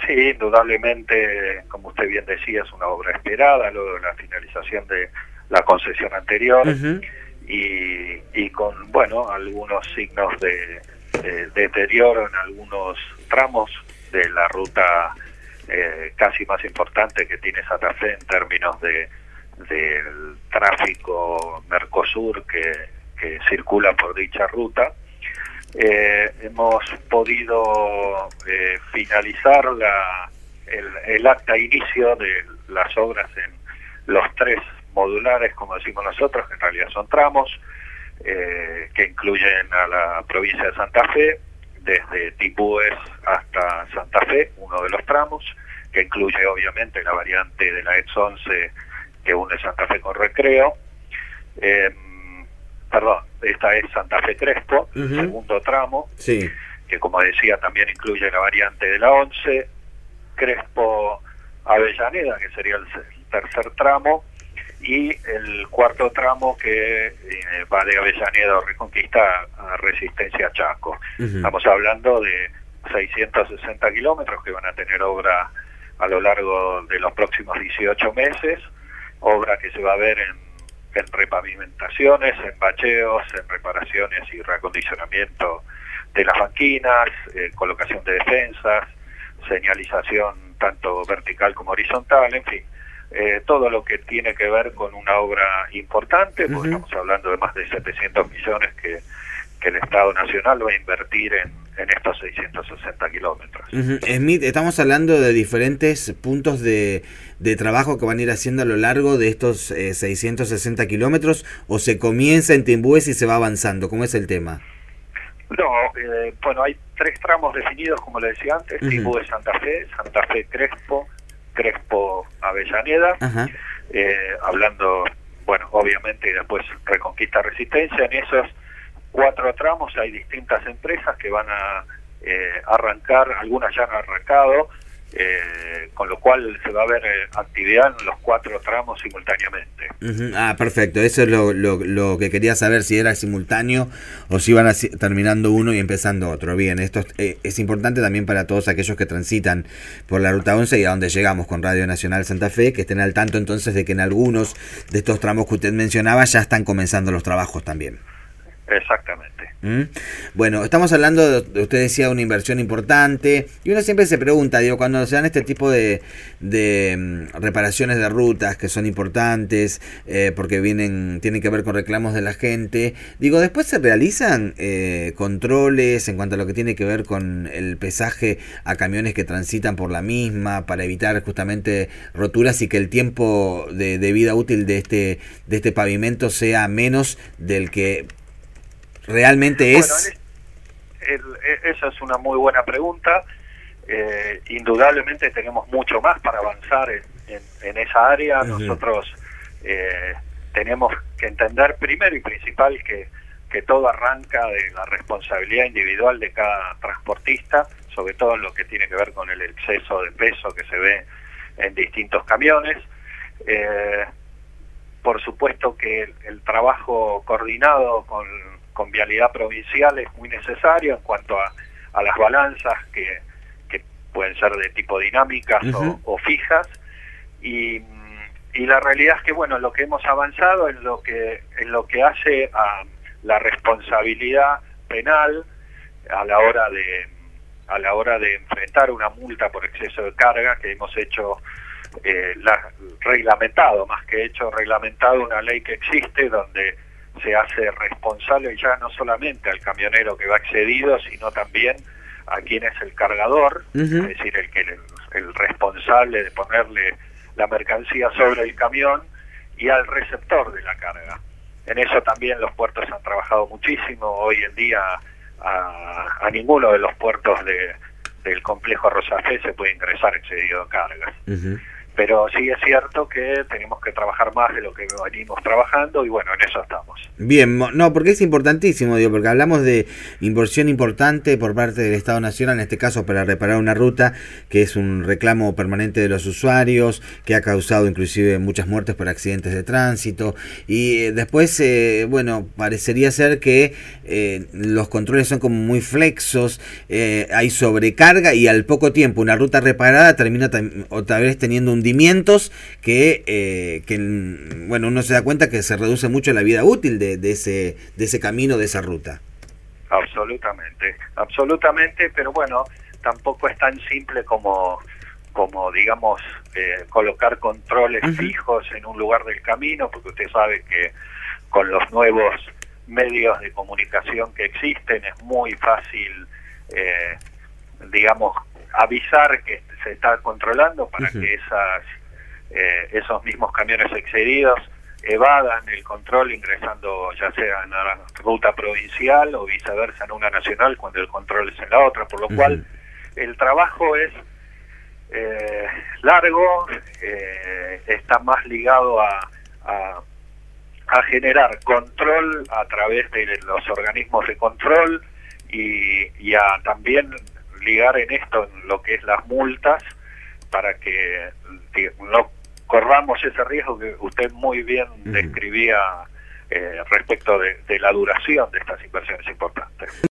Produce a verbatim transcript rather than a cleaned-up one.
Sí, indudablemente, como usted bien decía, es una obra esperada, luego de la finalización de la concesión anterior, Uh-huh. y, y con, bueno, algunos signos de, de deterioro en algunos tramos de la ruta eh, casi más importante que tiene Santa Fe en términos de del tráfico Mercosur que, que circula por dicha ruta. Eh, hemos podido eh, finalizar la, el, el acta inicio de las obras en los tres modulares, como decimos nosotros, que en realidad son tramos, eh, que incluyen a la provincia de Santa Fe, desde Timbúes hasta Santa Fe, uno de los tramos, que incluye obviamente la variante de la E X once que une Santa Fe con Recreo. Eh, perdón, esta es Santa Fe Crespo, Uh-huh. el segundo tramo, Sí. que como decía también incluye la variante de la once, Crespo Avellaneda, que sería el tercer tramo, y el cuarto tramo que eh, va de Avellaneda o Reconquista a Resistencia Chaco. Uh-huh. Estamos hablando de seiscientos sesenta kilómetros que van a tener obra a lo largo de los próximos dieciocho meses, obra que se va a ver en en repavimentaciones, en bacheos, en reparaciones y reacondicionamiento de las banquinas, eh, colocación de defensas, señalización tanto vertical como horizontal, en fin, eh, todo lo que tiene que ver con una obra importante, porque Uh-huh. estamos hablando de más de setecientos millones que, que el Estado Nacional va a invertir en, en estos seiscientos sesenta kilómetros. Uh-huh. Smith, estamos hablando de diferentes puntos de, de trabajo que van a ir haciendo a lo largo de estos eh, seiscientos sesenta kilómetros, o se comienza en Timbúes y se va avanzando. ¿Cómo es el tema? No, eh, bueno, hay tres tramos definidos, como le decía antes, uh-huh. Timbúes Santa Fe, Santa Fe Crespo, Crespo Avellaneda, uh-huh. eh, hablando, bueno, obviamente, y después Reconquista Resistencia. En esos cuatro tramos hay distintas empresas que van a eh, arrancar, algunas ya han arrancado, eh, con lo cual se va a ver eh, actividad en los cuatro tramos simultáneamente. Uh-huh. Ah, perfecto, eso es lo, lo, lo que quería saber, si era simultáneo o si iban así, terminando uno y empezando otro. Bien, esto es, eh, es importante también para todos aquellos que transitan por la Ruta once y a donde llegamos con Radio Nacional Santa Fe, que estén al tanto entonces de que en algunos de estos tramos que usted mencionaba ya están comenzando los trabajos también. Exactamente. ¿Mm? Bueno, estamos hablando, de, usted decía, una inversión importante, y uno siempre se pregunta, digo, cuando se dan este tipo de, de um, reparaciones de rutas que son importantes, eh, porque vienen, tienen que ver con reclamos de la gente, digo, después se realizan eh, controles en cuanto a lo que tiene que ver con el pesaje a camiones que transitan por la misma, para evitar justamente roturas y que el tiempo de, de vida útil de este, de este pavimento sea menos del que realmente es. Bueno, el, el, esa es una muy buena pregunta. Eh, indudablemente tenemos mucho más para avanzar en, en, en esa área. Uh-huh. Nosotros eh, tenemos que entender primero y principal que, que todo arranca de la responsabilidad individual de cada transportista, sobre todo en lo que tiene que ver con el exceso de peso que se ve en distintos camiones. Eh, por supuesto que el, el trabajo coordinado con con Vialidad Provincial es muy necesario en cuanto a, a las balanzas que, que pueden ser de tipo dinámicas uh-huh. o, o fijas, y, y la realidad es que, bueno, lo que hemos avanzado en lo que en lo que hace a la responsabilidad penal a la hora de a la hora de enfrentar una multa por exceso de carga, que hemos hecho eh, la, reglamentado, más que hecho reglamentado, una ley que existe donde se hace responsable ya no solamente al camionero que va excedido, sino también a quien es el cargador, uh-huh. es decir, el que el, el responsable de ponerle la mercancía sobre el camión, y al receptor de la carga. En eso también los puertos han trabajado muchísimo. Hoy en día a, a ninguno de los puertos de, del complejo Rosa Fe se puede ingresar excedido de cargas. Uh-huh. pero sí es cierto que tenemos que trabajar más de lo que venimos trabajando y bueno, en eso estamos. Bien, no, porque es importantísimo, digo, porque hablamos de inversión importante por parte del Estado Nacional, en este caso para reparar una ruta que es un reclamo permanente de los usuarios, que ha causado inclusive muchas muertes por accidentes de tránsito, y eh, después, eh, bueno, parecería ser que eh, los controles son como muy flexos, eh, hay sobrecarga y al poco tiempo una ruta reparada termina otra vez teniendo hundimientos que, eh, que, bueno, uno se da cuenta que se reduce mucho la vida útil de, de ese de ese camino, de esa ruta. Absolutamente, absolutamente, pero bueno, tampoco es tan simple como, como digamos, eh, colocar controles uh-huh. fijos en un lugar del camino, porque usted sabe que con los nuevos medios de comunicación que existen es muy fácil, eh, digamos, avisar que se está controlando para uh-huh. que esas eh, esos mismos camiones excedidos evadan el control ingresando ya sea en la ruta provincial o viceversa en una nacional cuando el control es en la otra, por lo uh-huh. cual el trabajo es eh, largo, eh, está más ligado a, a, a generar control a través de los organismos de control y, y a también ligar en esto en lo que es las multas para que no corramos ese riesgo que usted muy bien describía eh, respecto de, de la duración de estas inversiones importantes.